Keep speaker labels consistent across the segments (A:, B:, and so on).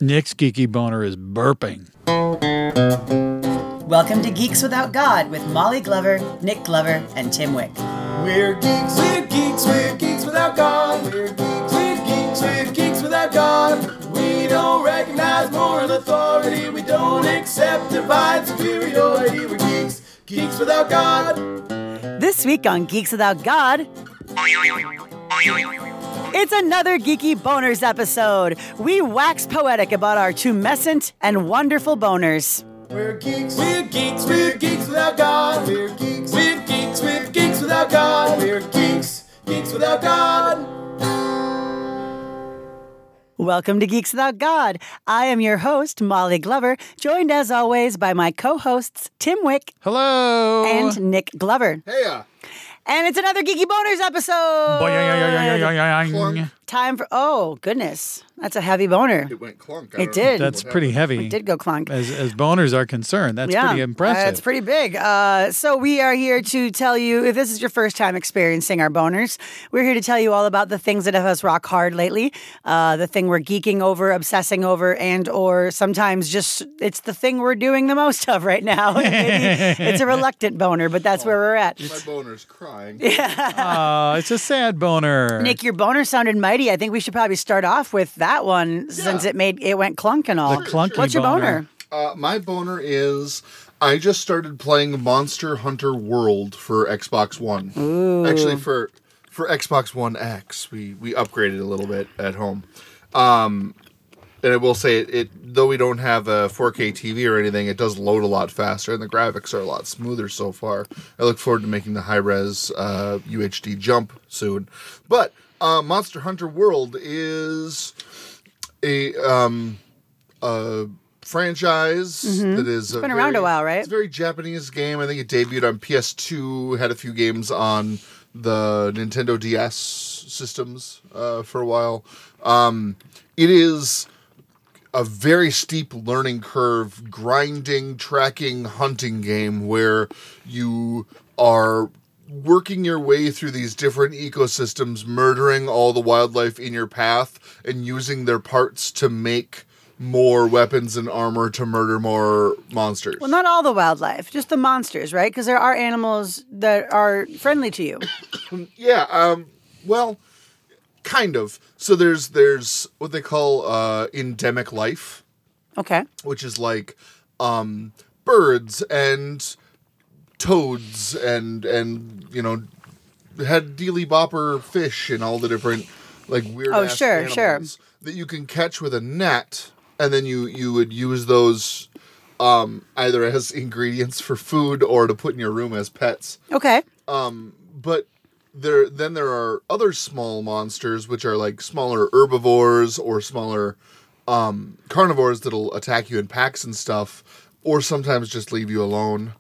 A: Nick's geeky boner is burping.
B: Welcome to Geeks Without God with Molly Glover, Nick Glover, and Tim Wick.
C: We're geeks, we're geeks, we're geeks without God. We're geeks, we're geeks, we're geeks without God. We don't recognize moral authority. We don't accept divine superiority. We're geeks, geeks without God.
B: This week on Geeks Without God, it's another Geeky Boners episode. We wax poetic about our tumescent and wonderful boners.
C: We're geeks, we're geeks, we're geeks without God. We're geeks, we're geeks, we're geeks without God. We're geeks, geeks without God.
B: Welcome to Geeks Without God. I am your host, Molly Glover, joined as always by my co-hosts, Tim Wick
A: Hello.
B: and Nick Glover.
C: Hey,
B: And it's another Geeky Boners episode.
A: Boing.
B: Time for, oh, goodness. That's a heavy boner.
C: it went clunk.
B: It did.
A: That's pretty heavy.
B: It did go clunk.
A: As boners are concerned, that's pretty impressive.
B: It's pretty big. So we are here to tell you, if this is your first time experiencing our boners, we're here to tell you all about the things that have us rock hard lately, the thing we're geeking over, obsessing over, and or sometimes just it's the thing we're doing the most of right now. Maybe it's a reluctant boner, but that's where we're at.
C: My boner's crying.
A: Oh, it's a sad boner.
B: Nick, your boner sounded mighty. I think we should probably start off with that one since it went clunk and all.
A: The clunky
B: What's your boner?
C: My boner is I just started playing Monster Hunter World for Xbox One.
B: Ooh.
C: Actually, for Xbox One X, we upgraded a little bit at home. And I will say it though we don't have a 4K TV or anything, it does load a lot faster and the graphics are a lot smoother so far. I look forward to making the high-res UHD jump soon. But Monster Hunter World is a franchise that is
B: It's been around a while, right?
C: It's a very Japanese game. I think it debuted on PS2, had a few games on the Nintendo DS systems for a while. It is a very steep learning curve, grinding, tracking, hunting game where you are working your way through these different ecosystems, murdering all the wildlife in your path and using their parts to make more weapons and armor to murder more monsters.
B: Well, not all the wildlife, just the monsters, right? Because there are animals that are friendly to you.
C: Yeah, well, kind of. So there's what they call endemic life,
B: Okay.
C: which is like birds and toads and you know, had dealy bopper fish and all the different like weird animals that you can catch with a net, and then you would use those either as ingredients for food or to put in your room as pets.
B: Okay.
C: But there are other small monsters which are like smaller herbivores or smaller carnivores that'll attack you in packs and stuff, or sometimes just leave you alone.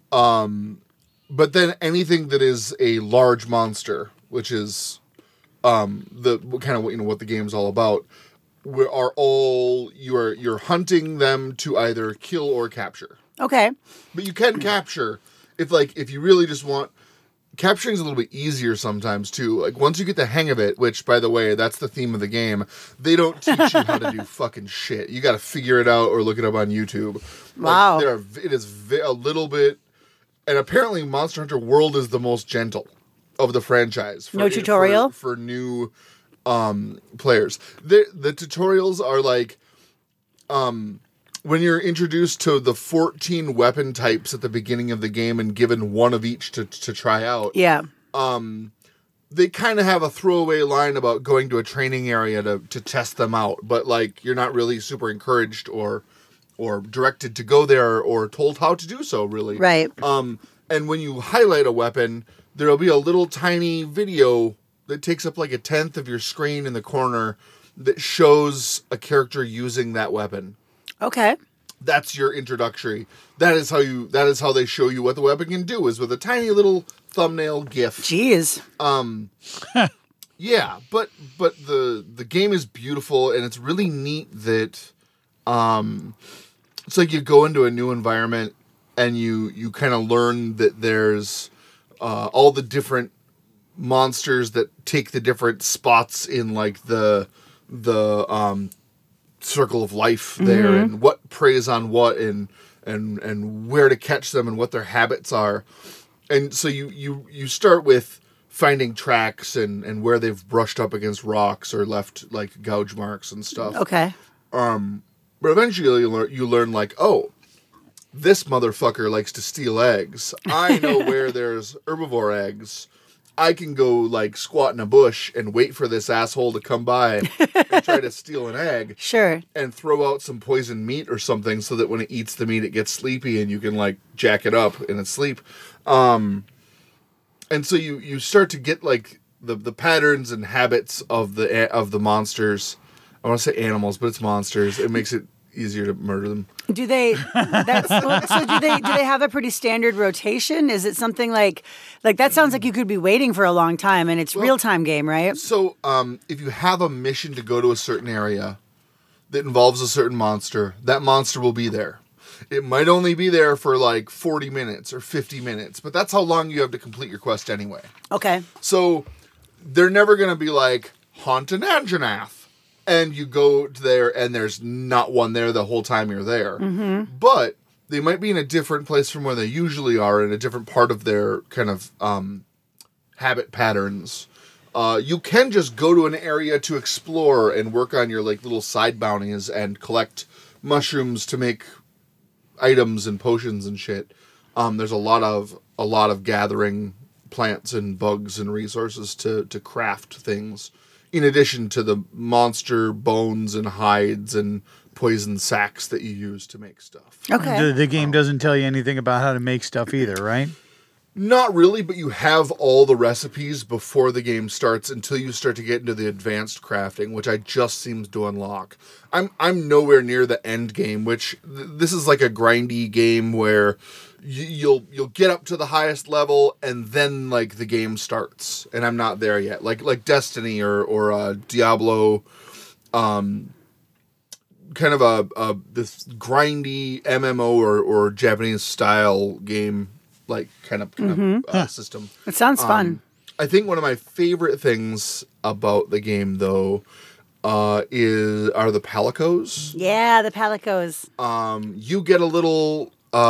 C: But then anything that is a large monster, which is the kind of what the game's all about, are all you're hunting them to either kill or capture.
B: Okay.
C: But you can capture if you really just want. Capturing's a little bit easier sometimes too. Like once you get the hang of it, which by the way, that's the theme of the game. They don't teach you how to do fucking shit. You got to figure it out or look it up on YouTube.
B: Wow.
C: It is a little bit, and apparently Monster Hunter World is the most gentle of the franchise.
B: No tutorial
C: for new players. The tutorials are like when you're introduced to the 14 weapon types at the beginning of the game and given one of each to try out.
B: Yeah.
C: They kind of have a throwaway line about going to a training area to test them out, but like you're not really super encouraged or directed to go there or told how to do so, really.
B: Right.
C: And when you highlight a weapon, there'll be a little tiny video that takes up like a tenth of your screen in the corner that shows a character using that weapon.
B: Okay.
C: That's your introductory. That is how they show you what the weapon can do, is with a tiny little thumbnail GIF.
B: Jeez.
C: Yeah, but the game is beautiful, and it's really neat that it's like you go into a new environment and you kind of learn that there's all the different monsters that take the different spots in like the circle of life there, and what preys on what, and where to catch them, and what their habits are. And so you start with finding tracks and where they've brushed up against rocks or left like gouge marks and stuff.
B: Okay.
C: But eventually you learn like, oh, this motherfucker likes to steal eggs. I know where there's herbivore eggs. I can go like squat in a bush and wait for this asshole to come by and try to steal an egg.
B: Sure.
C: And throw out some poisoned meat or something so that when it eats the meat, it gets sleepy and you can like jack it up in its sleep. And so you start to get like the patterns and habits of the monsters. I want to say animals, but it's monsters. It makes it easier to murder them.
B: Do they? Do they have a pretty standard rotation? Is it something like that? Sounds like you could be waiting for a long time, and it's real time game, right?
C: So, if you have a mission to go to a certain area that involves a certain monster, that monster will be there. It might only be there for like 40 minutes or 50 minutes, but that's how long you have to complete your quest anyway.
B: Okay.
C: So they're never going to be like, hunt an Anjanath. And you go there and there's not one there the whole time you're there. Mm-hmm. But they might be in a different place from where they usually are, in a different part of their kind of habit patterns. You can just go to an area to explore and work on your like little side bounties and collect mushrooms to make items and potions and shit. There's a lot of gathering plants and bugs and resources to craft things, in addition to the monster bones and hides and poison sacks that you use to make stuff.
B: Okay.
A: The game doesn't tell you anything about how to make stuff either, right?
C: Not really, but you have all the recipes before the game starts until you start to get into the advanced crafting, which I just seems to unlock. I'm nowhere near the end game, which this is like a grindy game where you'll get up to the highest level and then like the game starts, and I'm not there yet. Like Destiny or Diablo, kind of a this grindy MMO or Japanese style game. Like kind of system.
B: It sounds fun.
C: I think one of my favorite things about the game, though, are the palicos.
B: Yeah, the palicos.
C: You get a little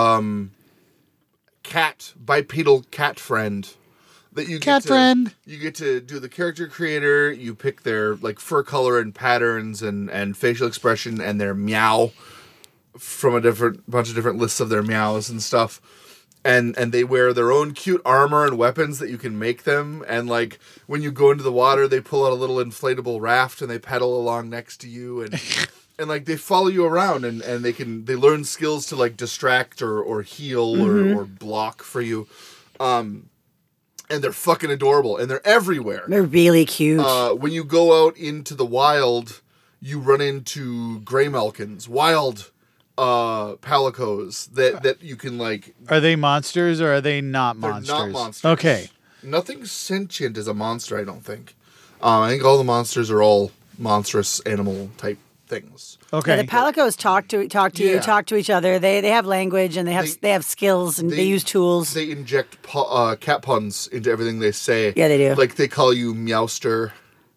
C: bipedal cat friend that you get You get to do the character creator. You pick their like fur color and patterns and facial expression and their meow from a bunch of different lists of their meows and stuff. And they wear their own cute armor and weapons that you can make them. And like when you go into the water, they pull out a little inflatable raft and they pedal along next to you, and and like they follow you around and they learn skills to like distract or heal or block for you. And they're fucking adorable and they're everywhere.
B: They're really cute.
C: When you go out into the wild, you run into Greymalkins, wild palicos that you can like.
A: Are they monsters or are they not monsters?
C: They're not monsters.
A: Okay.
C: Nothing sentient is a monster, I don't think. I think all the monsters are all monstrous animal type things.
A: Okay.
B: Yeah, the palicos talk to you, talk to each other. They have language and they have skills and they use tools.
C: They inject cat puns into everything they say.
B: Yeah, they do.
C: Like they call you Meowster.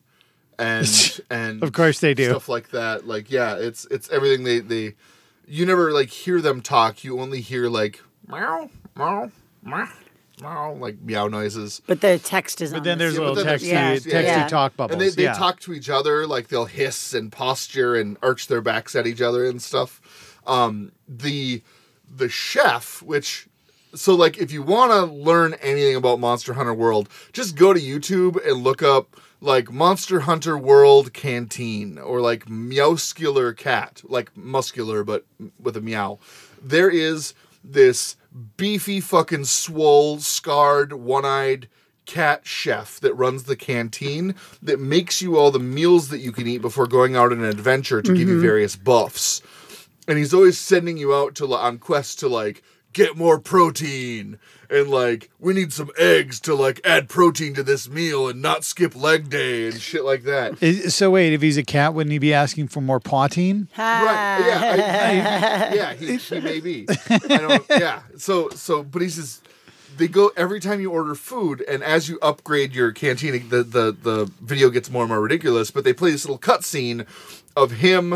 C: And
A: of course they do.
C: Stuff like that. Like yeah, it's everything they you never like hear them talk. You only hear like meow, meow, meow, meow, like meow noises.
B: But the text is.
A: But then there's little texty talk bubbles.
C: And they talk to each other. Like they'll hiss and posture and arch their backs at each other and stuff. The chef, so like if you want to learn anything about Monster Hunter World, just go to YouTube and look up like Monster Hunter World Canteen or like Meowscular Cat, like muscular but with a meow. There is this beefy fucking swole, scarred, one-eyed cat chef that runs the canteen that makes you all the meals that you can eat before going out on an adventure to give you various buffs. And he's always sending you out on quests to like get more protein and like we need some eggs to like add protein to this meal and not skip leg day and shit like that.
A: So wait, if he's a cat, wouldn't he be asking for more protein?
C: Right? Yeah, he may be. So, but he says they go every time you order food, and as you upgrade your canteen, the video gets more and more ridiculous. But they play this little cutscene of him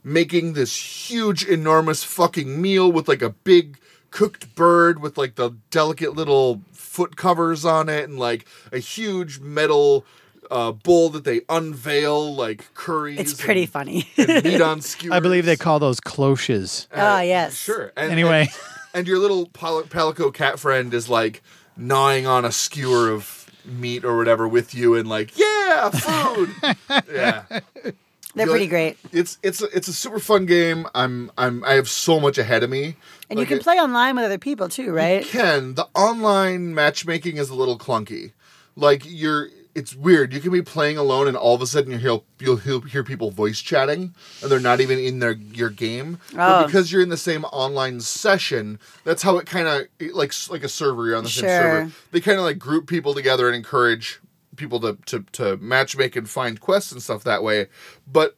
C: making this huge, enormous fucking meal with like a big cooked bird with like the delicate little foot covers on it and like a huge metal bowl that they unveil like curries.
B: It's pretty funny.
C: and meat on skewers.
A: I believe they call those cloches.
B: Yes.
C: Sure. And,
A: Anyway.
C: And your little Palico cat friend is like gnawing on a skewer of meat or whatever with you and like, yeah, food. Yeah.
B: They're pretty great.
C: It's a super fun game. I have so much ahead of me.
B: And you can play online with other people too, right?
C: The online matchmaking is a little clunky. Like it's weird. You can be playing alone, and all of a sudden you'll hear people voice chatting, and they're not even in your game. But because you're in the same online session, that's how it kind of like a server. You're on the same server. They kind of like group people together and encourage people to matchmake and find quests and stuff that way. But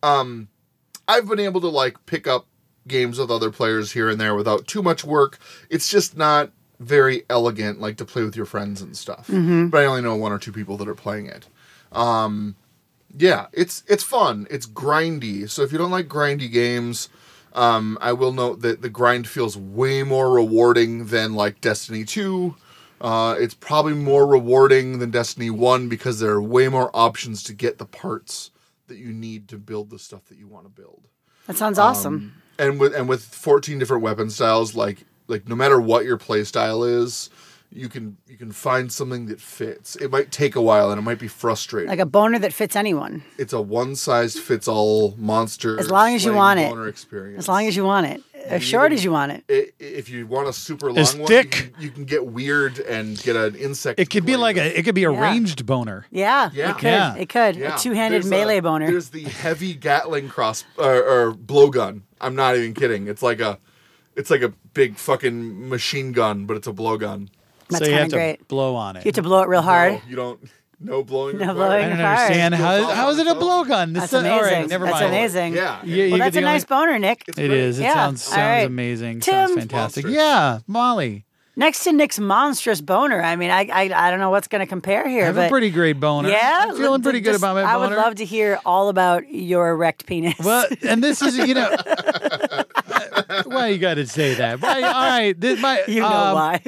C: I've been able to like pick up games with other players here and there without too much work. It's just not very elegant, like to play with your friends and stuff. But I only know 1 or 2 people that are playing it. Yeah, it's fun. It's grindy. So if you don't like grindy games, I will note that the grind feels way more rewarding than like Destiny 2. It's probably more rewarding than Destiny 1 because there are way more options to get the parts that you need to build the stuff that you want to build.
B: That sounds awesome.
C: And with 14 different weapon styles, like no matter what your play style is, you can find something that fits. It might take a while and it might be frustrating.
B: Like a boner that fits anyone.
C: It's a one-size-fits-all monster.
B: As long as you want it.
C: Boner experience.
B: As long as you want it. As short as you want it.
C: If you want a super long
A: It's
C: one,
A: thick.
C: You can get weird and get an insect.
A: It could be
C: play with.
A: it could be a ranged boner.
B: Yeah,
C: Yeah.
B: it could.
A: Yeah.
B: It could.
C: Yeah.
B: A two-handed
C: There's
B: melee boner.
C: There's the heavy Gatling cross or blowgun. I'm not even kidding. It's like a big fucking machine gun, but it's a blowgun.
B: That's
A: so you have
B: kinda
A: to
B: great.
A: blow on it.
B: You have to blow it real hard.
C: No, you don't. No blowing.
B: No
C: required.
B: blowing.
A: I don't
B: hard.
A: understand.
C: Still
A: How is it a blowgun?
B: That's
A: All right,
B: amazing.
A: never
B: That's
A: mind.
B: amazing.
C: Yeah.
A: You
B: Well,
A: get
B: that's a
A: the
B: nice boner, Nick.
C: It's
A: It
C: great.
A: is. It
B: Yeah.
A: sounds
B: All right.
A: amazing.
B: Tim.
A: Sounds fantastic.
C: Monstrous.
A: Yeah, Molly.
B: Next to Nick's monstrous boner, I mean, I don't know what's going to compare here,
A: I have
B: but
A: a pretty great boner.
B: yeah,
A: I'm feeling pretty good
B: just-
A: about my boner.
B: I would love to hear all about your erect penis.
A: Well, and this is, why you got to say that? Why, all right.
B: you know why.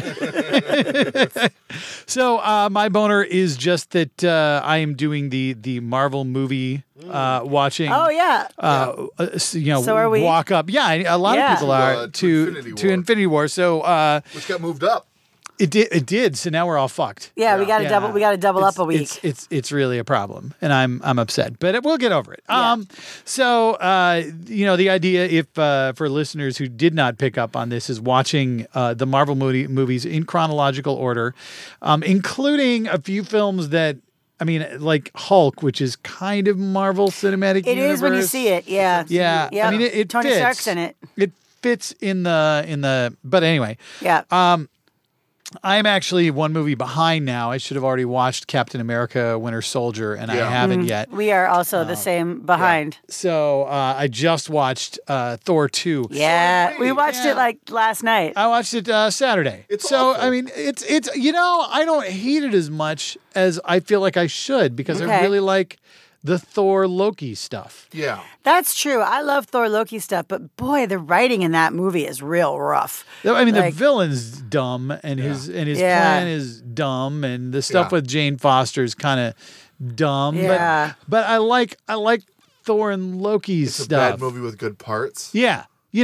A: So my boner is just that I am doing the Marvel movie watching.
B: Oh yeah.
A: So
B: are we.
A: walk up. Yeah, a lot
B: Yeah.
A: of people are
C: To
A: to Infinity War. So
C: Which got moved up.
A: it did. So now we're all fucked.
B: Yeah, we got to
A: Yeah.
B: double. We got to double up a week.
A: It's really a problem, and I'm upset, but we'll get over it.
B: Yeah.
A: So the idea, if for listeners who did not pick up on this, is watching the Marvel movies in chronological order, including a few films that. I mean, like Hulk, which is kind of Marvel Cinematic
B: It
A: Universe.
B: is when you see it. Yeah.
A: Yeah,
B: Yep.
A: I mean, it
B: Tony
A: fits.
B: Stark's in it.
A: It fits in the. But anyway,
B: Yeah.
A: I'm actually one movie behind now. I should have already watched Captain America: Winter Soldier, and I
C: Yeah.
A: haven't yet.
B: we are also the same behind.
A: So I just watched Thor 2.
B: Yeah. We watched
A: Yeah.
B: it like last night.
A: I watched it Saturday.
C: It's
A: so
C: awful.
A: I mean, it's I don't hate it as much as I feel like I should because I
B: Okay.
A: really like the Thor Loki stuff.
C: Yeah.
B: That's true. I love Thor Loki stuff, but boy, the writing in that movie is real rough.
A: I mean,
B: Like-
A: the villain's dumb, and his
B: Yeah.
A: plan is dumb, and the stuff
C: Yeah.
A: with Jane Foster is kind of dumb.
B: Yeah.
A: But I like Thor and Loki's
C: It's a
A: stuff.
C: bad movie with good parts.
A: Yeah,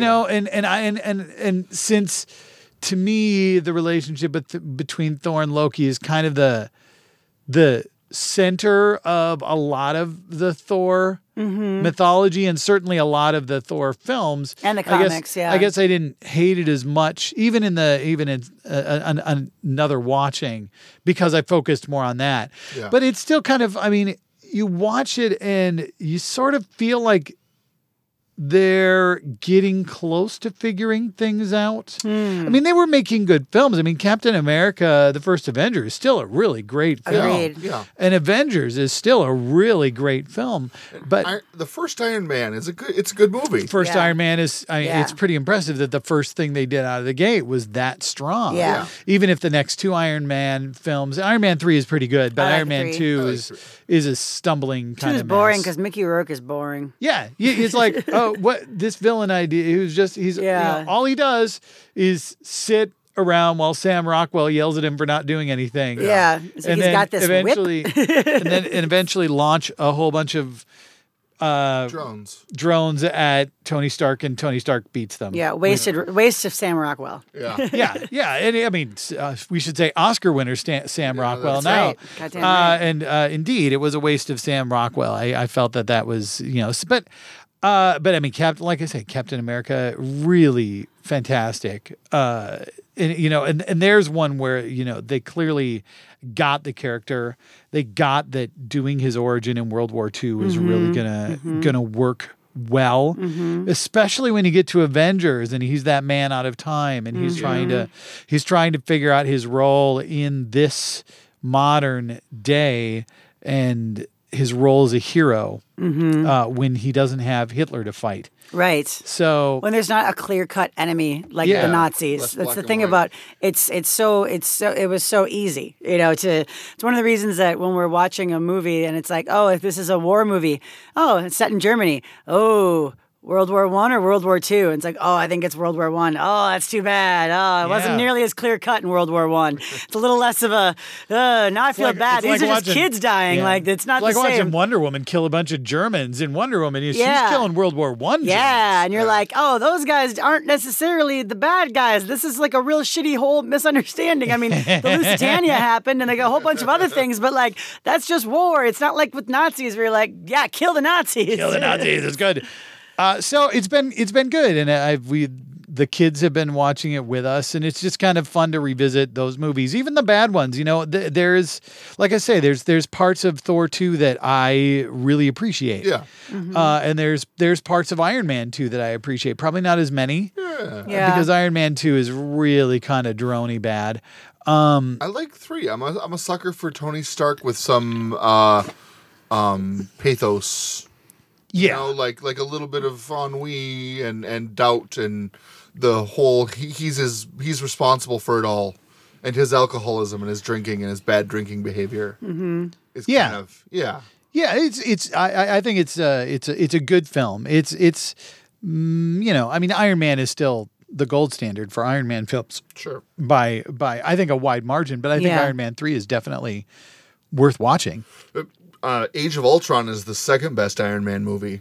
A: and since to me the relationship between Thor and Loki is kind of the center of a lot of the Thor mythology and certainly a lot of the Thor films
B: And the
A: I guess-
B: comics, yeah.
A: I guess I didn't hate it as much even in another watching because I focused more on that.
C: Yeah.
A: But it's still kind of, I mean, you watch it and you sort of feel like there were getting close to figuring things out. I mean, they were making good films. I mean, Captain America, The First Avenger is still a really great film.
B: Agreed.
C: Yeah.
A: And Avengers is still a really great film. But
C: The first Iron Man is it's a good movie.
A: first
B: Yeah.
A: Iron Man is, it's pretty impressive that the first thing they did out of the gate was that strong.
B: Yeah.
A: Even if the next two Iron Man films, Iron Man 3 is pretty good, but
B: I like
A: Iron Man
B: 3.
A: 2
C: I like
A: is
C: 3.
A: is a stumbling
B: Two
A: kind
B: is
A: of
B: boring
A: mess.
B: because Mickey Rourke is boring.
A: Yeah, it's like, oh, what this villain idea? He's all he does is sit around while Sam Rockwell yells at him for not doing anything.
B: Yeah. It's like he's got this whip.
A: eventually, and eventually launch a whole bunch of drones at Tony Stark, and Tony Stark beats them.
B: Yeah, waste of Sam Rockwell.
C: Yeah.
A: yeah. And I mean, we should say Oscar winner Sam Rockwell
C: that's
A: now.
B: right. Goddamn right.
A: And indeed, it was a waste of Sam Rockwell. I felt that was, but I mean, like I say, Captain America, really fantastic. And there's one where, they clearly got the character. They got that doing his origin in World War II was really gonna work well, especially when you get to Avengers and he's that man out of time and he's trying to figure out his role in this modern day and his role as a hero when he doesn't have Hitler to fight.
B: Right.
A: So
B: When there's not a clear-cut enemy like
A: Yeah.
B: the Nazis.
C: Less
B: That's
C: black
B: the
C: and
B: thing
C: white.
B: about it was so easy. It's one of the reasons that when we're watching a movie and it's like, oh, if this is a war movie, oh, it's set in Germany. Oh, World War I or World War II? And it's like, oh, I think it's World War I. Oh, that's too bad. Oh, it wasn't
A: Yeah.
B: nearly as clear cut in World War I. It's a little less of a, now I feel
A: like-
B: bad.
A: it's
B: These
A: like
B: are just
A: watching-
B: kids dying.
A: Yeah.
B: Like, it's not
A: like
B: the
A: watching
B: same.
A: Wonder Woman kill a bunch of Germans in Wonder Woman. She's
B: Yeah.
A: killing World War I.
B: Yeah, and you're like, oh, those guys aren't necessarily the bad guys. This is like a real shitty whole misunderstanding. I mean, the Lusitania happened and like a whole bunch of other things, but like that's just war. It's not like with Nazis where you're like, yeah, kill the Nazis.
A: Kill the Nazis. It's good. So it's been good, and the kids have been watching it with us, and it's just kind of fun to revisit those movies, even the bad ones. There's, like I say, there's parts of Thor 2 that I really appreciate.
C: Yeah.
A: And there's parts of Iron Man 2 that I appreciate. Probably not as many.
B: Yeah.
A: Because Iron Man 2 is really kind of droney bad.
C: I like 3. I'm a sucker for Tony Stark with some pathos.
A: Yeah.
C: Like a little bit of ennui and doubt and the whole he's responsible for it all, and his alcoholism and his drinking and his bad drinking behavior. Is
A: Yeah.
C: kind of yeah.
A: Yeah, I think it's a good film. I mean, Iron Man is still the gold standard for Iron Man films
C: Sure.
A: by I think a wide margin, but I think
B: Yeah.
A: Iron Man 3 is definitely worth watching.
C: Age of Ultron is the second best Iron Man movie.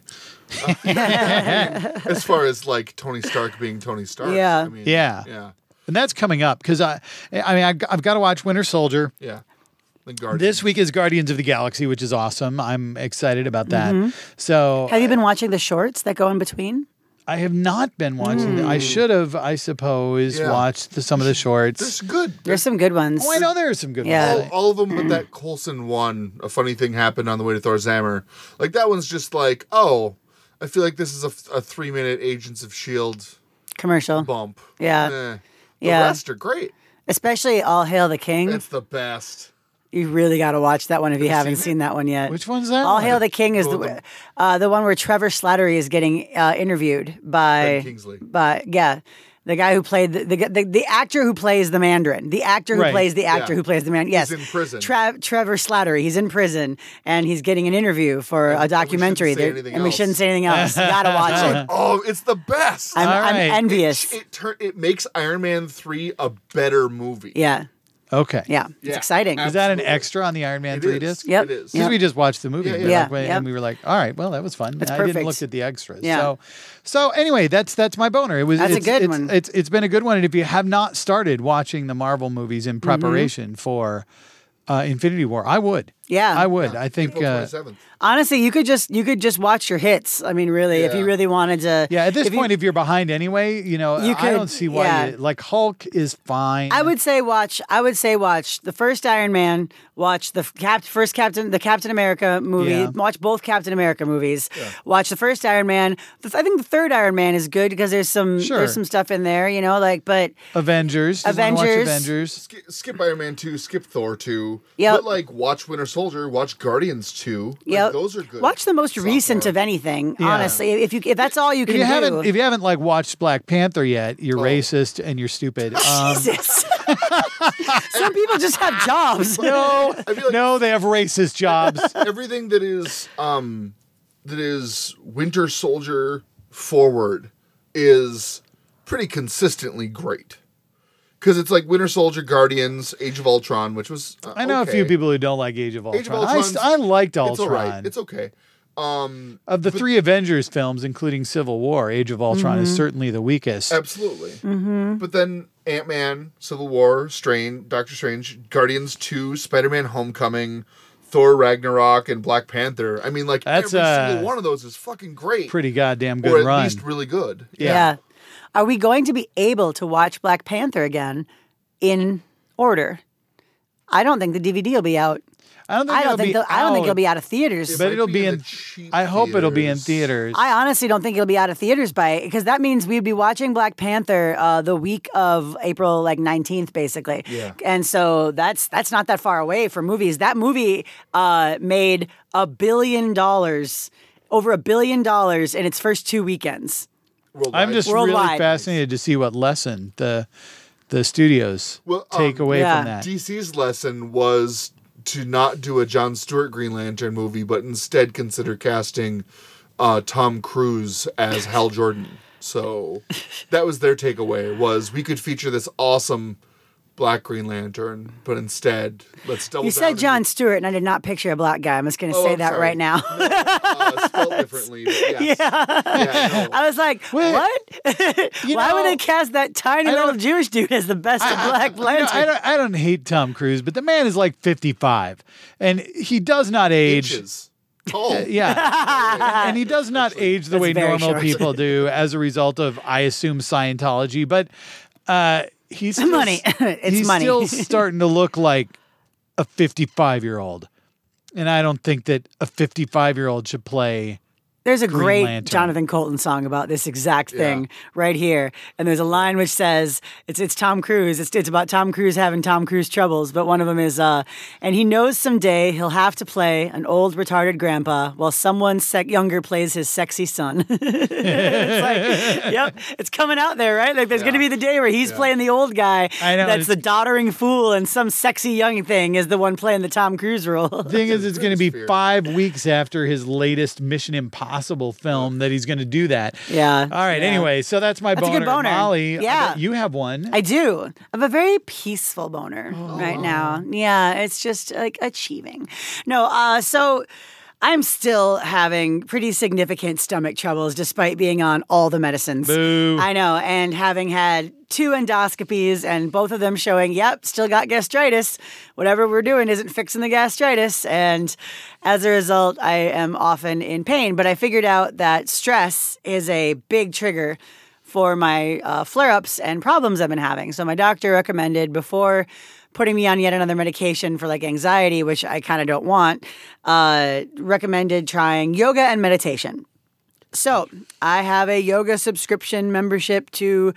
C: As far as like Tony Stark being Tony Stark.
B: Yeah.
C: I mean,
A: Yeah.
C: Yeah.
A: And that's coming up because I've got to watch Winter Soldier.
C: Yeah. The Guardians.
A: This week is Guardians of the Galaxy, which is awesome. I'm excited about that. So
B: Have you been watching the shorts that go in between?
A: I have not been watching. I should have, I suppose,
C: Yeah.
A: watched some of the shorts.
C: This is good.
B: There's some good ones.
A: Oh, I know there are some good
B: Yeah.
A: ones.
C: All of them but that Coulson one, a funny thing happened on the way to Thor's Hammer. Like that one's just like, oh, I feel like this is a 3-minute Agents of S.H.I.E.L.D.
B: Commercial.
C: bump.
B: Yeah.
C: The
B: Yeah.
C: rest are great.
B: Especially All Hail the King.
C: It's the best.
B: You really got to watch that one if you haven't seen that one yet.
A: Which one's that?
B: All
A: one?
B: Hail the King is the one where Trevor Slattery is getting interviewed by
C: Ben Kingsley.
B: The guy who played the actor who plays the Mandarin, the actor who
A: Right.
B: plays the actor
C: Yeah.
B: who plays the Mandarin. Yes,
C: He's in prison.
B: Trevor Slattery. He's in prison and he's getting an interview for a documentary.
C: say anything
B: And we
C: else.
B: shouldn't say anything else. You gotta watch it.
C: Oh, it's the best.
B: I'm
A: right.
B: envious.
C: It makes Iron Man 3 a better movie.
B: Yeah,
A: Okay.
B: yeah, it's
C: Yeah.
B: exciting.
A: Is that an
C: Absolutely.
A: extra on the Iron Man
C: It
A: 3
C: is.
A: disc?
B: Yep.
C: It is.
A: Because
B: Yep.
A: we just watched the movie.
C: Yeah,
A: We
C: yeah.
A: were
B: Yeah,
A: like,
B: yep.
A: and we were like, all right, well, that was fun.
B: That's
A: I didn't
B: perfect.
A: look at the extras.
B: Yeah.
A: So anyway, that's my boner. It was
B: That's a
A: it's,
B: good
A: it's,
B: one.
A: It's been a good one. And if you have not started watching the Marvel movies in preparation for Infinity War. I would.
B: Yeah.
A: I would. I think.
C: April 27th.
B: Honestly, you could just watch your hits. I mean, really, if you
C: Yeah.
B: really wanted to.
A: Yeah, at this
B: if you-
A: point, if you're behind anyway,
B: You
A: I
B: could-
A: don't see why.
B: yeah.
A: Like Hulk is fine.
B: I would say watch the first Iron Man. Watch the Captain America movie.
A: Yeah.
B: Watch both Captain America movies. Watch the first Iron Man. I think the third Iron Man is good because there's some stuff in there. But
A: Avengers. Just wanna watch
B: Avengers.
A: Avengers.
C: Skip Iron Man 2, skip Thor 2.
B: Yep.
C: But like watch Winter Soldier, watch Guardians 2. Like,
B: Yep.
C: those are good.
B: Watch the most recent of anything. Honestly, if that's all you can do.
A: If you haven't like watched Black Panther yet, you're racist and you're stupid.
B: Jesus. Some people just have jobs.
A: No,
C: I feel like-
A: no, they have racist jobs.
C: Everything that is Winter Soldier forward is pretty consistently great. Because it's like Winter Soldier, Guardians, Age of Ultron, which was
A: I know a few
C: okay.
A: people who don't like Age of Ultron.
C: Age of Ultron's-
A: I liked
C: It's all
A: Ultron.
C: right. It's okay.
A: Of the three Avengers films, including Civil War, Age of Ultron is certainly the weakest.
C: Absolutely. But then Ant-Man, Civil War, Doctor Strange, Guardians 2, Spider-Man Homecoming, Thor Ragnarok, and Black Panther. I mean, like,
A: That's,
C: every single one of those is fucking great.
A: Pretty goddamn good
C: or at
A: run.
C: least really good.
B: Yeah. Are we going to be able to watch Black Panther again in order? I don't think the DVD will be out.
A: I don't think
B: I don't think it'll be out of theaters.
A: But
C: might
A: it'll
C: be
A: be
C: in
A: in.
C: the cheap
A: I hope it'll be in
C: theaters.
A: theaters.
B: I honestly don't think it'll be out of theaters because that means we'd be watching Black Panther the week of April 19th, basically.
C: Yeah.
B: And so that's not that far away for movies. That movie made $1 billion, over $1 billion in its first 2 weekends.
C: Worldwide.
A: I'm just really
B: Worldwide.
A: fascinated to see what lesson the studios take away
B: yeah.
A: from that.
C: DC's lesson was to not do a Jon Stewart Green Lantern movie, but instead consider casting Tom Cruise as Hal Jordan. So that was their takeaway, was we could feature this awesome Black Green Lantern, but instead, let's double
B: You
C: down
B: said
C: and
B: Jon Stewart, and I did not picture a black guy. I'm just going to say
C: I'm
B: that
C: sorry.
B: right now.
C: spelled differently. But yes. Yeah, no.
B: I was like, what? Why would they cast that tiny
A: I
B: little
A: don't-
B: Jewish dude as the best of Black Lantern?
A: I don't hate Tom Cruise, but the man is like 55, and he does not age.
C: Inches. Tall.
A: Yeah, and he does not age the
B: That's
A: way
B: very
A: normal
B: short.
A: people do as a result of, I assume, Scientology. But he's still,
B: Money. It's
A: he's
B: money.
A: still starting to look like a 55-year-old, and I don't think that a 55-year-old should play.
B: There's a
A: Green
B: great
A: Lantern.
B: Jonathan Colton song about this exact thing right here. And there's a line which says, it's Tom Cruise. It's about Tom Cruise having Tom Cruise troubles. But one of them is, and he knows someday he'll have to play an old retarded grandpa while someone younger plays his sexy son. It's like, yep, it's coming out there, right? Like there's going to be the day where he's playing the old guy.
A: I know,
B: That's
A: it's-
B: the doddering fool, and some sexy young thing is the one playing the Tom Cruise role.
A: The thing is, it's going to be
C: Fear.
A: 5 weeks after his latest Mission Impossible film that he's going to do that.
B: Yeah.
A: All right.
B: Yeah.
A: Anyway, so that's my
B: That's a
A: boner.
B: good boner.
A: Molly, I
B: Yeah.
A: bet you have one.
B: I do. I have a very peaceful boner right now. Yeah, it's just like achieving. No, so I'm still having pretty significant stomach troubles despite being on all the medicines.
A: Boo.
B: I know, and having had 2 endoscopies and both of them showing, yep, still got gastritis. Whatever we're doing isn't fixing the gastritis. And as a result, I am often in pain. But I figured out that stress is a big trigger for my flare-ups and problems I've been having. So my doctor recommended, before putting me on yet another medication for like anxiety, which I kind of don't want, recommended trying yoga and meditation. So I have a yoga subscription membership to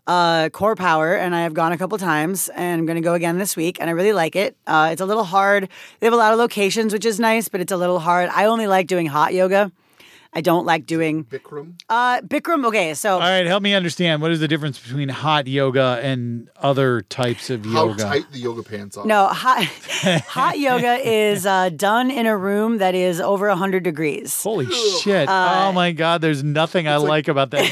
B: Core Power, and I have gone a couple times, and I'm going to go again this week, and I really like it. It's a little hard. They have a lot of locations, which is nice, but it's a little hard. I only like doing hot yoga. I don't like doing
C: Bikram.
B: Bikram. Okay, so
A: All right, help me understand. What is the difference between hot yoga and other types of
C: How
A: yoga?
C: tight the yoga pants are.
B: no hot yoga is done in a room that is over 100 degrees.
A: Holy shit. Oh my God, there's nothing I like about that.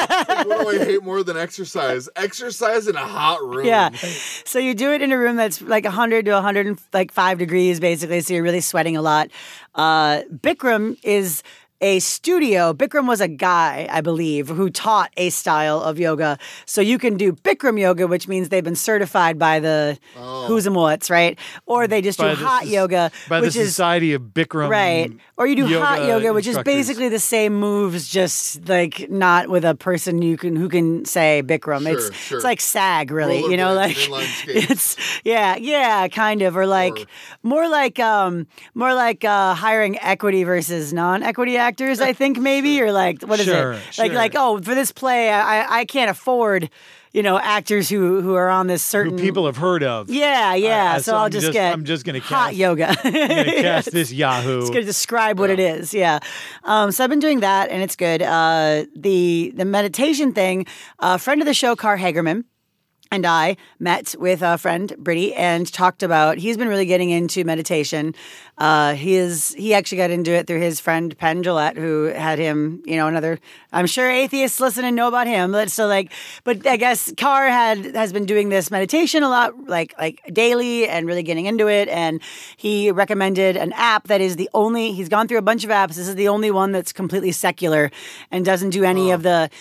C: What do I hate more than exercise? Exercise in a hot room.
B: Yeah. So you do it in a room that's like 100 to 105 degrees, basically. So you're really sweating a lot. Bikram is a studio. Bikram was a guy, I believe, who taught a style of yoga. So you can do Bikram yoga, which means they've been certified by the who's and what's, right? Or they just do hot yoga,
A: by
B: which
A: the
B: is
A: Society of Bikram.
B: right. Or you do hot yoga, which is
A: instructors.
B: basically the same moves, just like not with a person who can say Bikram.
C: Sure.
B: It's like SAG, really.
C: Rollerblades
B: You know, like
C: and inline skates.
B: it's yeah, kind of, or like more like hiring equity versus non-equity actors, I think maybe, or like what is
A: Sure,
B: it?
A: sure.
B: Like oh, for this play, I can't afford, actors who are on this certain
A: Who people have heard of.
B: Yeah.
A: So
B: I'll just get
A: I'm just gonna
B: hot
A: cast,
B: yoga.
A: I'm gonna cast this Yahoo.
B: It's going to describe what it is. Yeah. So I've been doing that, and it's good. The meditation thing, a friend of the show, Car Hagerman, and I met with a friend, Brittany, and talked about, he's been really getting into meditation. He actually got into it through his friend, Penn Jillette, who had him, another, I'm sure atheists listen and know about him. But I guess Car has been doing this meditation a lot, like daily, and really getting into it. And he recommended an app that is he's gone through a bunch of apps. This is the only one that's completely secular and doesn't do any of the,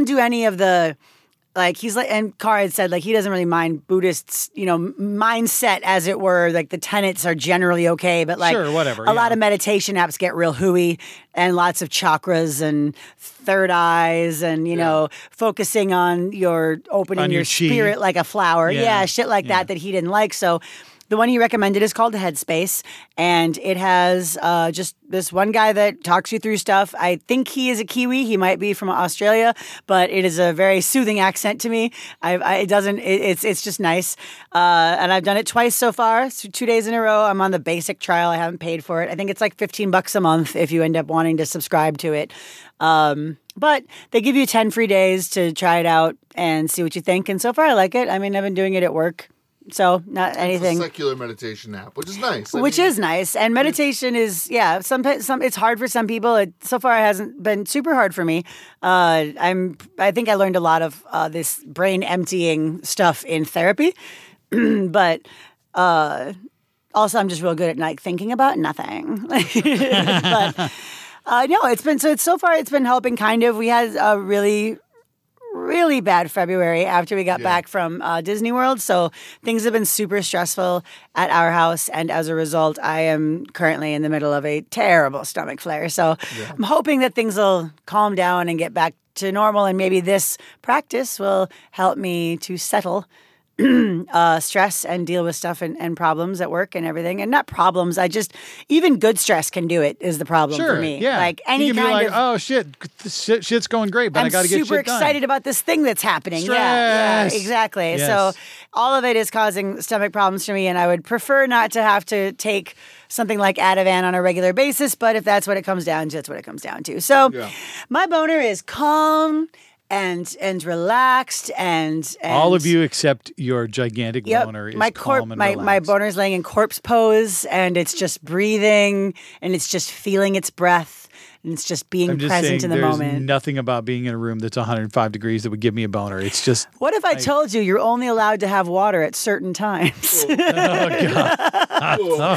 B: like he's like, and Carr had said like he doesn't really mind Buddhists, mindset as it were. Like the tenets are generally okay, but like
A: Sure, whatever,
B: a lot of meditation apps get real hooey and lots of chakras and third eyes and focusing on your opening
A: On
B: your
A: your chi.
B: spirit like a flower.
A: Yeah,
B: Yeah, shit like that he didn't like. So the one he recommended is called Headspace, and it has just this one guy that talks you through stuff. I think he is a Kiwi. He might be from Australia, but it is a very soothing accent to me. It's just nice. And I've done it twice so far, 2 days in a row. I'm on the basic trial. I haven't paid for it. I think it's like $15 a month if you end up wanting to subscribe to it. But they give you 10 free days to try it out and see what you think. And so far, I like it. I mean, I've been doing it at work. So not anything.
C: It's a secular meditation app, which is nice.
B: Which is nice. And meditation is, some it's hard for some people. So far, it hasn't been super hard for me. I think I learned a lot of this brain emptying stuff in therapy, but also I'm just real good at like thinking about nothing. But no, so far it's been helping kind of. We had a really bad February after we got back from Disney World. So things have been super stressful at our house. And as a result, I am currently in the middle of a terrible stomach flare. So I'm hoping that things will calm down and get back to normal. And maybe this practice will help me to settle stress and deal with stuff and problems at work and everything. And not problems. Even good stress can do it is the problem for me.
A: Yeah.
B: Like any
A: you can
B: kind
A: be like,
B: of.
A: oh shit's going great, but I got to get shit done.
B: I'm super excited about this thing that's happening.
A: Stress.
B: Yeah, exactly.
A: Yes.
B: So all of it is causing stomach problems for me, and I would prefer not to have to take something like Ativan on a regular basis, but if that's what it comes down to, that's what it comes down to. So my boner is calm and relaxed and
A: all of you except your gigantic boner is calm and relaxed.
B: My boner's laying in corpse pose, and it's just breathing, and it's just feeling its breath, and it's just being present in the moment.
A: There's nothing about being in a room that's 105 degrees that would give me a boner. It's just.
B: What if I told you you're only allowed to have water at certain times?
A: Oh God!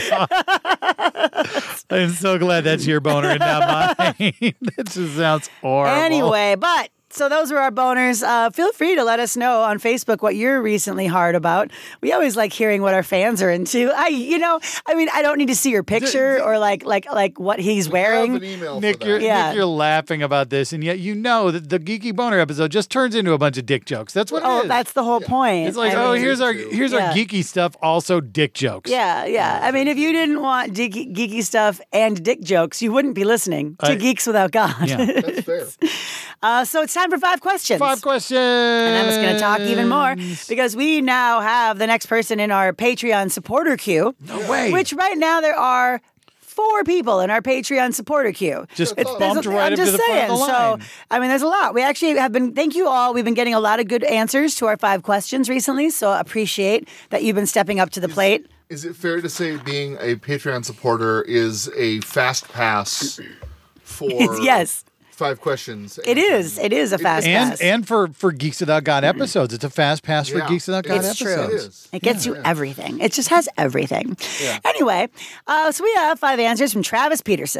A: I'm so glad that's your boner and not mine. That just sounds horrible.
B: Anyway, so those were our boners. Feel free to let us know on Facebook what you're recently hard about. We always like hearing what our fans are into. I don't need to see your picture or like what he's wearing.
C: Have an email
A: Nick,
C: for that.
A: Nick, you're laughing about this, and yet you know that the Geeky Boner episode just turns into a bunch of dick jokes. That's what it is.
B: Oh, that's the whole point.
A: It's like, here's our geeky stuff, also dick jokes.
B: Yeah. I mean, if you didn't want geeky stuff and dick jokes, you wouldn't be listening to Geeks Without God.
A: Yeah.
C: That's fair.
B: So it's time for 5 questions.
A: 5 questions.
B: And I'm just going to talk even more because we now have the next person in our Patreon supporter queue.
A: No way.
B: Which right now there are 4 people in our Patreon supporter queue.
A: Just bumped right up to the front of the line.
B: So, I mean, there's a lot. We actually have been, thank you all. We've been getting a lot of good answers to our 5 questions recently. So appreciate that you've been stepping up to the plate.
C: Is it fair to say being a Patreon supporter is a fast pass for
B: Yes.
C: 5 questions?
B: It is a fast pass.
A: And for Geeks Without God episodes. It's a fast pass for
C: Yeah.
A: Geeks Without God
B: It's true.
A: episodes.
C: It is.
B: It gets you everything. It just has everything.
C: Yeah.
B: Anyway, so we have 5 answers from Travis Peterson.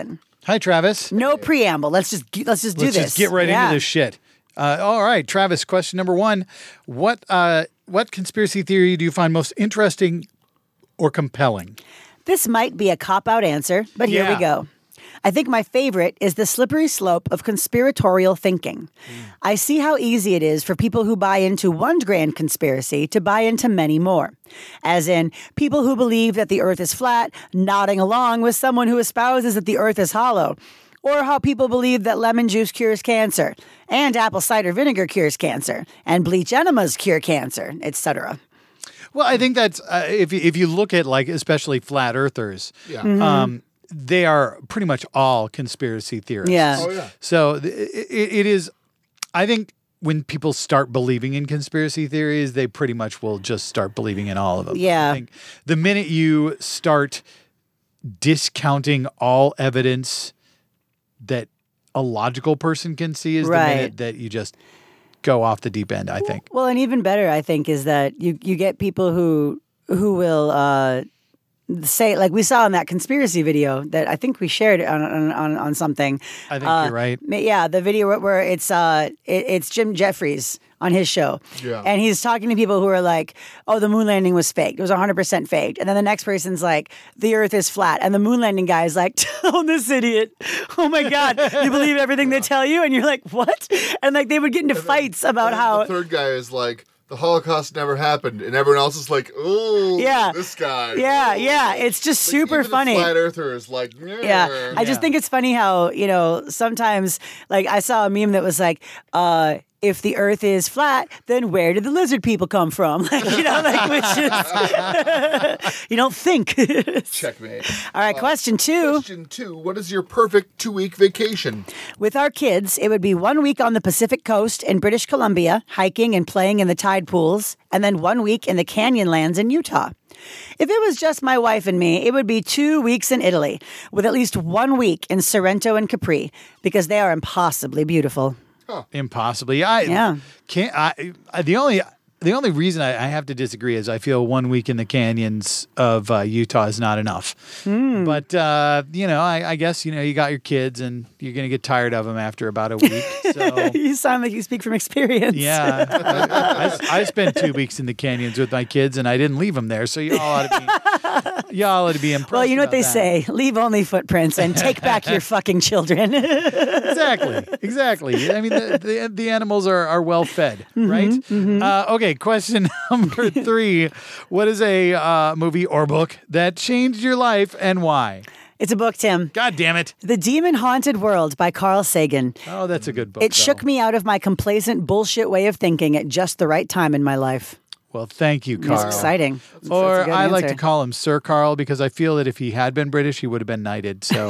A: Hi, Travis.
B: No preamble. Let's just do this.
A: Let's just get right into this shit. All right, Travis. Question number 1: What conspiracy theory do you find most interesting or compelling?
B: This might be a cop-out answer, but here we
A: Yeah.
B: go. I think my favorite is the slippery slope of conspiratorial thinking. I see how easy it is for people who buy into one grand conspiracy to buy into many more. As in, people who believe that the earth is flat, nodding along with someone who espouses that the earth is hollow. Or how people believe that lemon juice cures cancer, and apple cider vinegar cures cancer, and bleach enemas cure cancer, etc.
A: Well, I think that's if you look at like especially flat earthers, they are pretty much all conspiracy theorists.
B: Yeah.
C: Oh, yeah.
A: So it is. I think when people start believing in conspiracy theories, they pretty much will just start believing in all of them.
B: Yeah.
A: I think the minute you start discounting all evidence that a logical person can see is
B: Right.
A: the minute that you just go off the deep end, I think.
B: Well, and even better, I think, is that you get people who will say, like we saw in that conspiracy video that I think we shared on something.
A: I think you're right.
B: Yeah, the video where it's Jim Jeffries on his show.
C: Yeah.
B: And he's talking to people who are like, oh, the moon landing was faked. It was 100% faked. And then the next person's like, the earth is flat. And the moon landing guy is like, tell this idiot, oh my God, you believe everything they tell you? And you're like, what? And like they would get into fights about how...
C: The third guy is like, the Holocaust never happened, and everyone else is like, "Oh,
B: Yeah.
C: this guy."
B: Yeah,
C: Ooh.
B: yeah. It's just
C: Like,
B: super
C: even the
B: funny.
C: flat earther is like,
B: Yeah. I just think it's funny how, sometimes, like, I saw a meme that was like, if the earth is flat, then where did the lizard people come from? Like, which is, you don't think.
C: Checkmate.
B: All right, question 2.
C: Question 2: What is your perfect 2-week vacation?
B: With our kids, it would be 1 week on the Pacific Coast in British Columbia, hiking and playing in the tide pools, and then 1 week in the Canyonlands in Utah. If it was just my wife and me, it would be 2 weeks in Italy, with at least 1 week in Sorrento and Capri, because they are impossibly beautiful.
A: Impossibly.
B: Yeah.
A: Can't. The only reason I have to disagree is I feel 1 week in the canyons of Utah is not enough. But I guess you got your kids and you're gonna get tired of them after about a week. So
B: You sound like you speak from experience.
A: yeah, I spent 2 weeks in the canyons with my kids and I didn't leave them there. So y'all ought to be impressed.
B: Well, you know what
A: about
B: they
A: that.
B: say: leave only footprints and take back your fucking children.
A: Exactly. I mean, the animals are well fed, right? Okay, question number 3. What is a movie or book that changed your life and why?
B: It's a book, Tim.
A: God damn it.
B: The Demon Haunted World by Carl Sagan.
A: Oh, that's a good book.
B: It shook me out of my complacent bullshit way of thinking at just the right time in my life.
A: Well, thank you, Carl.
B: It's exciting.
A: Or
B: That's a good
A: I like to
B: answer.
A: call him Sir Carl because I feel that if he had been British, he would have been knighted. So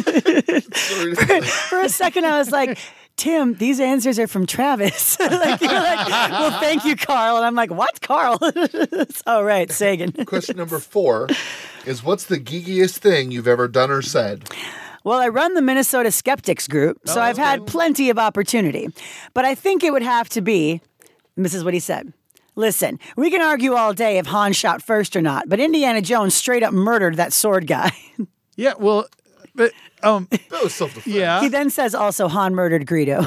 B: For a second, I was like, Tim, these answers are from Travis. Like, you were like, well, thank you, Carl. And I'm like, what, Carl? All right, Sagan.
C: Question number 4 is: What's the geekiest thing you've ever done or said?
B: Well, I run the Minnesota Skeptics group, so I've had plenty of opportunity. But I think it would have to be, and this is what he said. Listen, we can argue all day if Han shot first or not, but Indiana Jones straight up murdered that sword guy.
A: yeah, well, but
C: That was self-defense.
A: yeah.
B: He then says also Han murdered Greedo.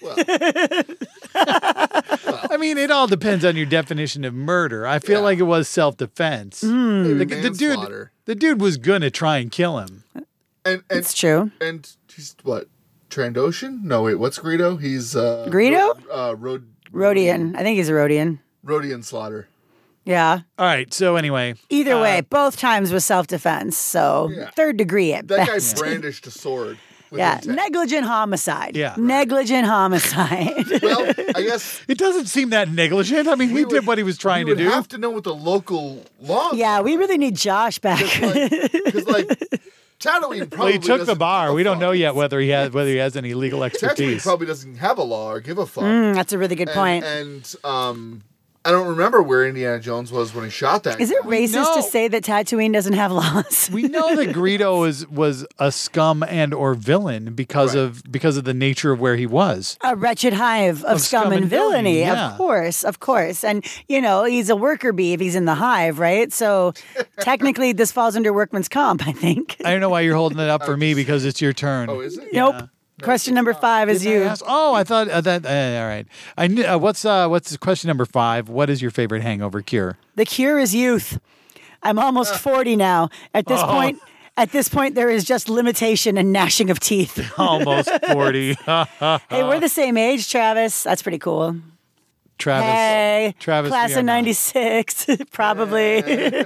A: I mean, it all depends on your definition of murder. I feel like it was self-defense.
C: Maybe
A: The
C: manslaughter.
A: dude was gonna try and kill him.
C: And
B: It's true.
C: And he's what? Trandoshan? No, wait. What's Greedo? He's
B: Greedo? Rhodian. I think he's a Rhodian.
C: Rhodian slaughter.
B: Yeah.
A: All right. So anyway,
B: Either way, both times was self-defense, so
C: Yeah.
B: third degree at
C: That
B: best.
C: guy brandished a sword. With
B: Yeah,
C: intent.
B: negligent homicide.
A: Yeah.
B: Negligent homicide.
C: Well, I guess
A: it doesn't seem that negligent. I mean, he did what he was trying
C: you
A: to
C: would
A: do.
C: have to know what the local law.
B: Yeah, we really need Josh back.
C: Because like Tatooine probably
A: Well, he took the
C: doesn't
A: bar.
C: give a
A: We don't know
C: fuck.
A: yet whether he has any legal
C: Tatooine
A: expertise.
C: probably doesn't have a law or give a fuck.
B: That's a really good point.
C: And I don't remember where Indiana Jones was when he shot that.
B: Is it
C: guy.
B: racist
A: know-
B: to say that Tatooine doesn't have laws?
A: We know that Greedo was a scum and or villain because
C: Right.
A: of the nature of where he was.
B: A wretched hive of scum and villainy,
A: yeah.
B: of course. And, he's a worker bee if he's in the hive, right? So technically this falls under workman's comp, I think.
A: I don't know why you're holding it up for me because it's your turn.
C: Oh, is it?
B: Nope. Question number 5 is
A: Didn't I
B: you.
A: ask? Oh, I thought that. All right. I knew. What's question number 5? What is your favorite hangover cure?
B: The cure is youth. I'm almost 40 now. At this point, there is just limitation and gnashing of teeth.
A: Almost 40.
B: Hey, we're the same age, Travis. That's pretty cool.
A: Travis.
B: Hey,
A: Travis.
B: class
A: we are
B: of
A: not.
B: 96, probably.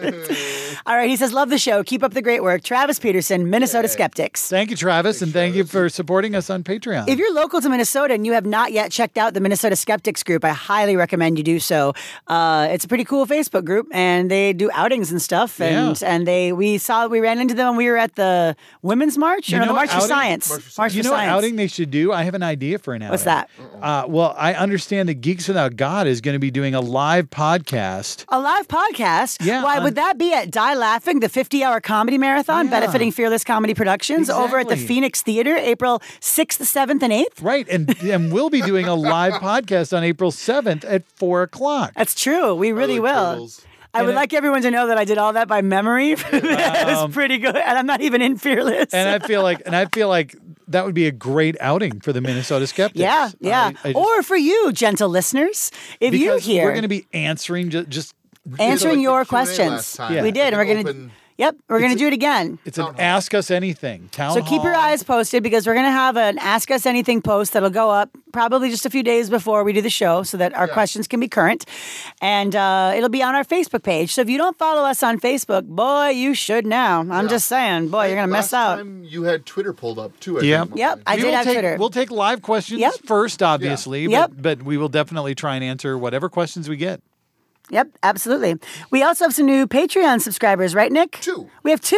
B: All right, he says, love the show. Keep up the great work. Travis Peterson, Minnesota Skeptics.
A: Thank you, Travis, and thank you for supporting us on Patreon.
B: If you're local to Minnesota and you have not yet checked out the Minnesota Skeptics group, I highly recommend you do so. It's a pretty cool Facebook group, and they do outings and stuff. And we ran into them when we were at the Women's March,
A: You
B: or
A: know
B: the
A: what
B: March for
A: outing-
B: Science. March
A: you
B: for
A: know what
B: Science.
A: outing they should do? I have an idea for an outing.
B: What's that?
A: Well, I understand that Geeks Without God is going to be doing a live podcast.
B: A live podcast?
A: Yeah,
B: Why would that be at Die Laughing, the 50-hour comedy marathon
A: Yeah.
B: benefiting Fearless Comedy Productions over at the
A: Exactly.
B: Phoenix Theater, April 6th, 7th, and 8th?
A: Right, and we'll be doing a live podcast on April 7th at 4 o'clock.
B: That's true. We really
C: like
B: will.
C: turtles.
B: I would like everyone to know that I did all that by memory. It was pretty good, and I'm not even in Fearless.
A: And I feel like that would be a great outing for the Minnesota Skeptics.
B: yeah.
A: I just-
B: Or for you, gentle listeners, if you're
A: because
B: here,
A: we're going to be answering just
B: answering
C: like
B: your
C: the Q&A
B: questions.
C: last time.
A: Yeah.
B: We did, and we're going to.
C: Open-
B: Yep, we're going to do it again.
A: it's an
C: Town hall.
A: Ask Us Anything town
B: So keep your
A: hall.
B: eyes posted because we're going to have an Ask Us Anything post that'll go up probably just a few days before we do the show so that our questions can be current. And it'll be on our Facebook page. So if you don't follow us on Facebook, boy, you should now. I'm just saying, boy, you're going to miss
C: Last
B: out.
C: time you had Twitter pulled up too. I
A: Yeah.
C: think,
B: Yep, I
A: We
B: did
A: will
B: have
A: take,
B: Twitter.
A: We'll take live questions
B: Yep.
A: first, obviously,
B: Yep.
A: but we will definitely try and answer whatever questions we get.
B: Yep, absolutely. We also have some new Patreon subscribers, right, Nick?
C: 2.
B: We have 2.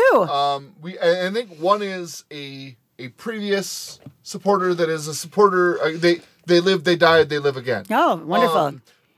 C: I think one is a previous supporter that is a supporter. They live, they died, they live again.
B: Oh, wonderful.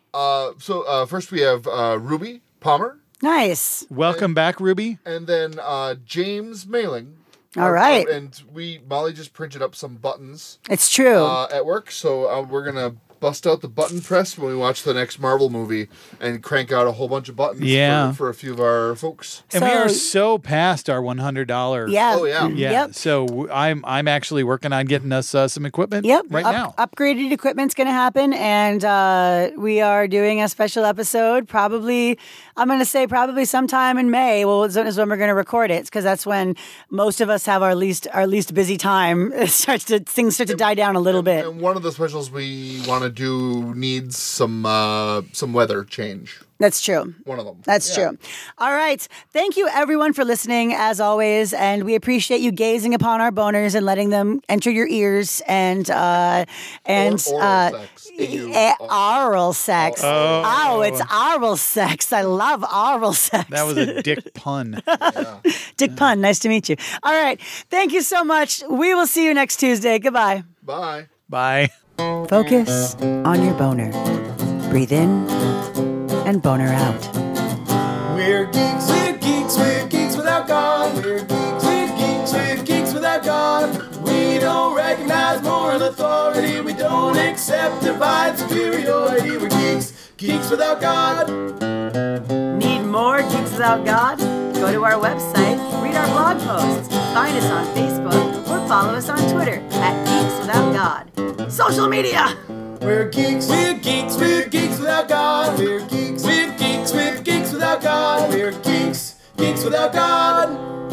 C: So first we have Ruby Palmer,
B: Nice.
A: Welcome back, Ruby.
C: and then James Mailing.
B: All right.
C: And Molly just printed up some buttons
B: It's true.
C: at work, so we're gonna bust out the button press when we watch the next Marvel movie and crank out a whole bunch of buttons
A: Yeah.
C: for a few of our folks.
A: And we are
B: So-
A: so past our $100.
B: yeah.
C: Oh, yeah.
A: Yeah.
B: Yep.
A: So I'm actually working on getting us some equipment
B: Yep.
A: right now.
B: Upgraded equipment's going to happen. And we are doing a special episode probably, I'm going to say probably sometime in May. Well, is when we're going to record it because that's when most of us have our least busy time. Things start to die down a little bit.
C: And one of the specials we want to do needs some weather change.
B: That's true.
C: One of them.
B: That's true. All right. Thank you, everyone, for listening, as always. And we appreciate you gazing upon our boners and letting them enter your ears and
C: Oral sex.
B: oral sex.
A: Oh.
B: It's oral sex. I love oral sex.
A: That was a dick pun.
B: Dick pun. Nice to meet you. All right. Thank you so much. We will see you next Tuesday. Goodbye.
C: Bye.
A: Bye.
B: Focus on your boner. Breathe in and boner out.
D: We're geeks, we're geeks, we're geeks without God. We're geeks, we're geeks, we're geeks without God. We don't recognize moral authority. We don't accept divine superiority. We're geeks, geeks without God.
B: Need more Geeks Without God? Go to our website, read our blog posts, find us on Facebook, or follow us on Twitter at Geeks Without God. Social media!
D: We're geeks, we're geeks, we're geeks without God. We're geeks, we're geeks, we're geeks without God. We're geeks, geeks without God.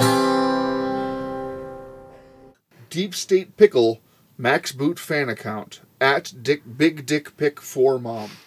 C: Deep State Pickle Max Boot fan account at Big Dick Pick 4 Mom.